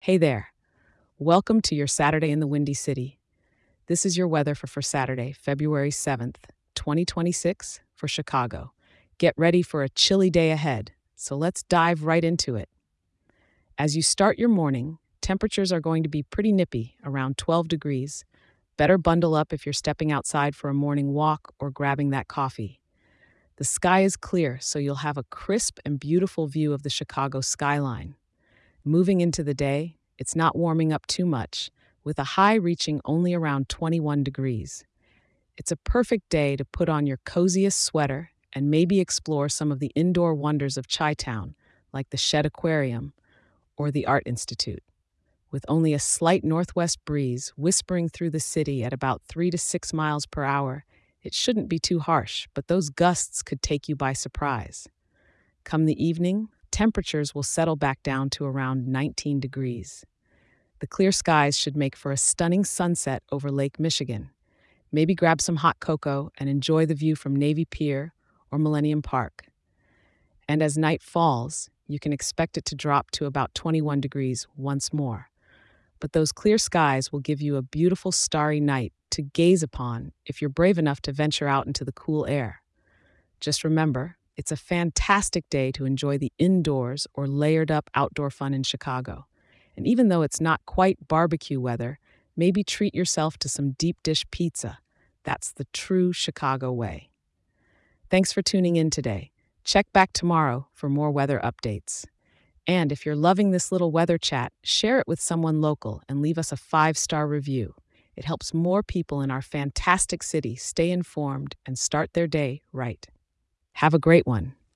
Hey there. Welcome to your Saturday in the Windy City. This is your weather for Saturday, February 7th, 2026, for Chicago. Get ready for a chilly day ahead, so let's dive right into it. As you start your morning, temperatures are going to be pretty nippy, around 12 degrees. Better bundle up if you're stepping outside for a morning walk or grabbing that coffee. The sky is clear, so you'll have a crisp and beautiful view of the Chicago skyline. Moving into the day, it's not warming up too much, with a high reaching only around 21 degrees. It's a perfect day to put on your coziest sweater and maybe explore some of the indoor wonders of Chi-Town, like the Shed Aquarium or the Art Institute. With only a slight northwest breeze whispering through the city at about 3 to 6 miles per hour, it shouldn't be too harsh, but those gusts could take you by surprise. Come the evening, temperatures will settle back down to around 19 degrees. The clear skies should make for a stunning sunset over Lake Michigan. Maybe grab some hot cocoa and enjoy the view from Navy Pier or Millennium Park. And as night falls, you can expect it to drop to about 21 degrees once more. But those clear skies will give you a beautiful starry night to gaze upon if you're brave enough to venture out into the cool air. Just remember, it's a fantastic day to enjoy the indoors or layered up outdoor fun in Chicago. And even though it's not quite barbecue weather, maybe treat yourself to some deep dish pizza. That's the true Chicago way. Thanks for tuning in today. Check back tomorrow for more weather updates. And if you're loving this little weather chat, share it with someone local and leave us a 5-star review. It helps more people in our fantastic city stay informed and start their day right. Have a great one.